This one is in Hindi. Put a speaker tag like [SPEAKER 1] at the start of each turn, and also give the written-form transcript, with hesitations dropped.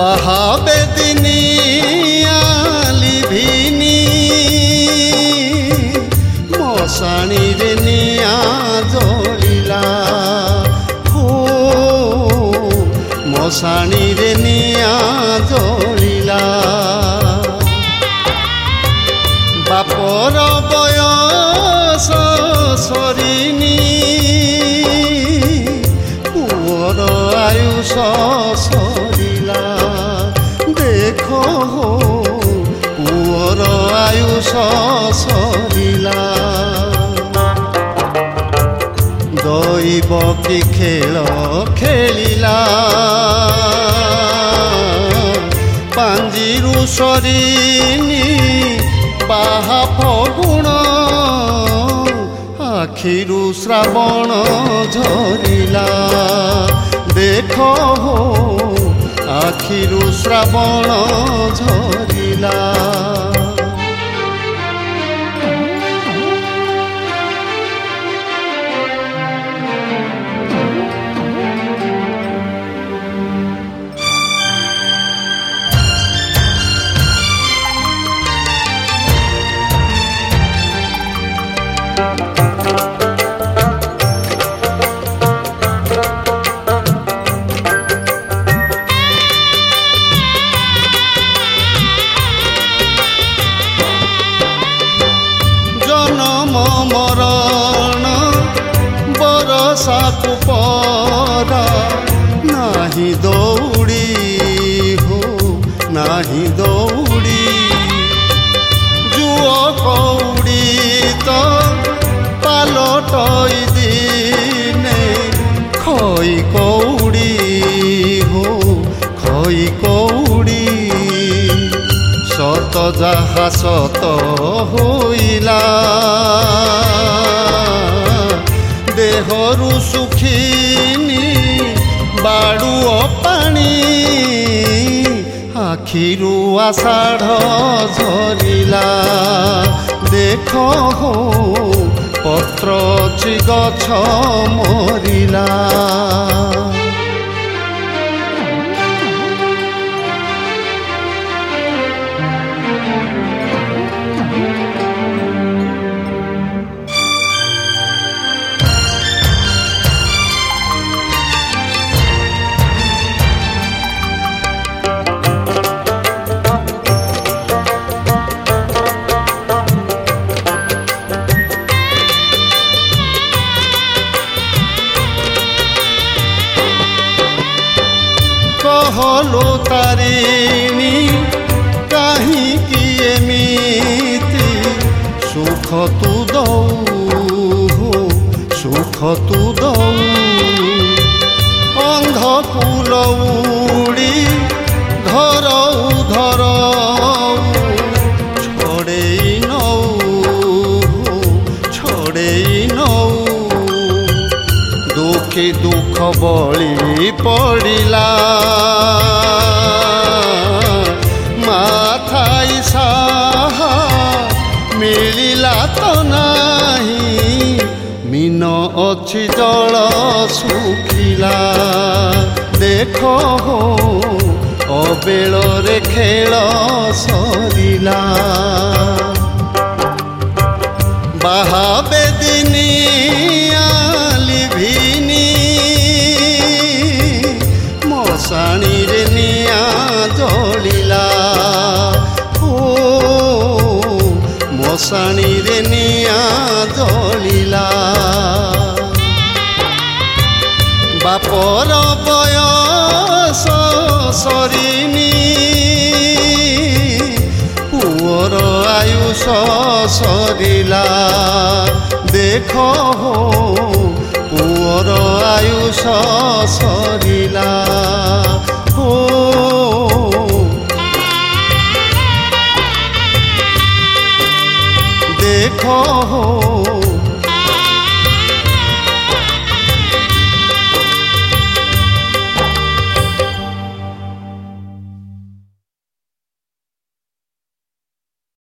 [SPEAKER 1] ବାହାବେ ଦିନିଆ ଲିଭିନି ମଶାଣିରେ ନିଆଁ ଜଳିଲା ହୋ ମଶାଣିରେ ନିଆଁ ଜଳିଲା ବାପର ବୟସ ସରିନି ପୁଅର ଆୟୁଷ ସରିଲା ଦେଖ ପୁଅର ଆୟୁଷ ସରିଲା ଦଇବ କି ଖେଳ ଖେଳିଲା ପାଞ୍ଜିରୁ ସରିନି ବାହା ଫଗୁଣ ଆଖିରୁ ଶ୍ରାବଣ ଝରିଲା ଦେଖ ଆଖିରୁ ଶ୍ରାବଣ ଝରିଲା ମରଣ ବରସାକୁ ପରା ନାହିଁ ଦୌଡ଼ି ହୋ ନାହିଁ ଦୌଡ଼ି ଯୁଅ କଉଡ଼ି ତ ପାଲଟଇ ଦିନେ ଖଇ କଉଡ଼ି ହୋ ଖଇ କଉଡ଼ି ସତ ଯାହା ସତ ହୋଇଲା ଦେହରୁ ଶୁଖିନି ବାଡ଼ୁଅ ପାଣି ଆଖିରୁ ଆଷାଢ଼ ଝରିଲା ଦେଖ ପତ୍ର ଅଛି ଗଛ ମରିଲା कहलो तारिणी काहींकि एमिति सुख तू दऊ सुख तू दऊ अंध फूल उड़ी धरऊ धरऊ छड़ेई नऊ दुखी दुख बଳି पड़िला माथाई साहा मिलिला तो नाही मीन अच्छी जल सुखिला देख अबेଳରେ खेल सरिला बाहाबे दिनिया लिभिनी मशाणीरे निआं जलिला ओ मशाणीरे निआं जलिला बापर बयस सरिनी पुअर आयुष सरिला देख पुअर आयुष